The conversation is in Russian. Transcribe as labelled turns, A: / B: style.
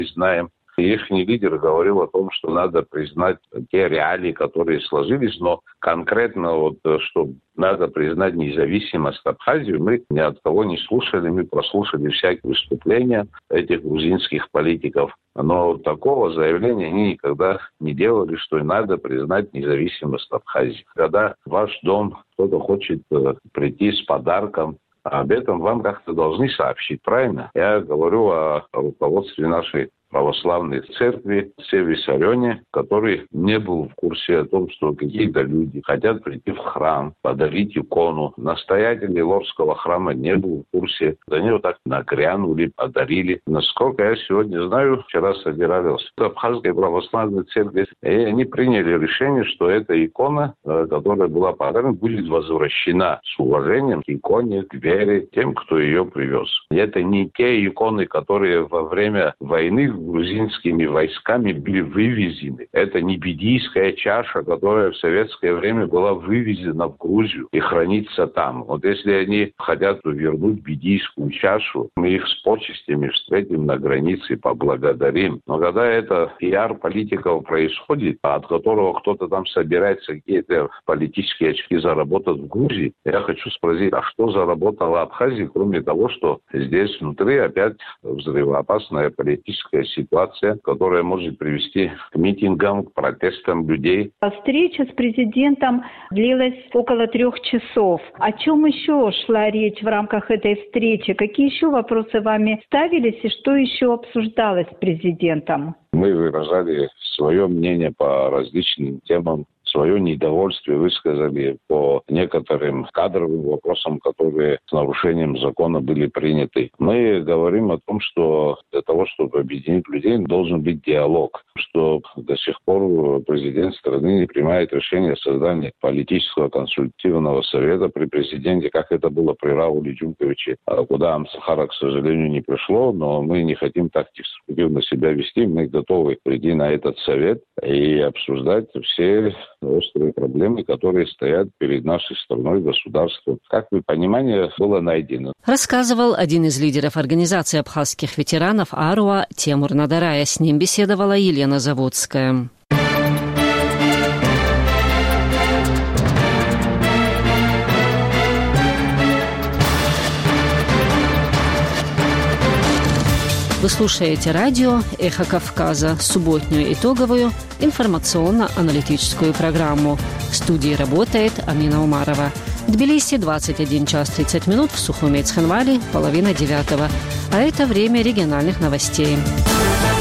A: знаем. Их лидер говорил о том, что надо признать те реалии, которые сложились, но конкретно что надо признать независимость Абхазии, мы ни от кого не слушали, мы прослушали всякие выступления этих грузинских политиков, но такого заявления они никогда не делали, что надо признать независимость Абхазии. Когда в ваш дом кто-то хочет прийти с подарком, об этом вам как-то должны сообщить, правильно? Я говорю о руководстве нашей православной церкви в Виссарионе, который не был в курсе о том, что какие-то люди хотят прийти в храм, подарить икону. Настоятель Лорского храма не был в курсе. За него так нагрянули, подарили. Насколько я сегодня знаю, вчера собирались в Абхазской православной церкви, и они приняли решение, что эта икона, которая была подарена, будет возвращена с уважением к иконе, к вере, тем, кто ее привез. И это не те иконы, которые во время войны грузинскими войсками были вывезены. Это не буддийская чаша, которая в советское время была вывезена в Грузию и хранится там. Вот если они хотят вернуть буддийскую чашу, мы их с почестями встретим на границе и поблагодарим. Но когда это пиар политиков происходит, от которого кто-то там собирается какие-то политические очки заработать в Грузии, я хочу спросить, а что заработала Абхазия, кроме того, что здесь внутри опять взрывоопасная политическая ситуация, которая может привести к митингам, к протестам людей.
B: Встреча с президентом длилась около 3 часов. О чем еще шла речь в рамках этой встречи? Какие еще вопросы вами ставились и что еще обсуждалось с президентом?
A: Мы выражали свое мнение по различным темам, свое недовольствие высказали по некоторым кадровым вопросам, которые с нарушением закона были приняты. Мы говорим о том, что для того, чтобы объединить людей, должен быть диалог, что до сих пор президент страны не принимает решение о создании политического консультативного совета при президенте, как это было при Рауле Джунковиче, куда Амсахара, к сожалению, не пришло, но мы не хотим так деструктивно себя вести, мы готовы прийти на этот совет и обсуждать все острые проблемы, которые стоят перед нашей страной, государством. Как вы понимаете, было найдено.
C: Рассказывал один из лидеров организации абхазских ветеранов Аруа Темур Надарая. С ним беседовала Елена Заводская. Вы слушаете радио «Эхо Кавказа», субботнюю итоговую информационно-аналитическую программу. В студии работает Амина Умарова. В Тбилиси 21 час 30 минут, в Сухуме и Цхинвале 8:30. А это время региональных новостей.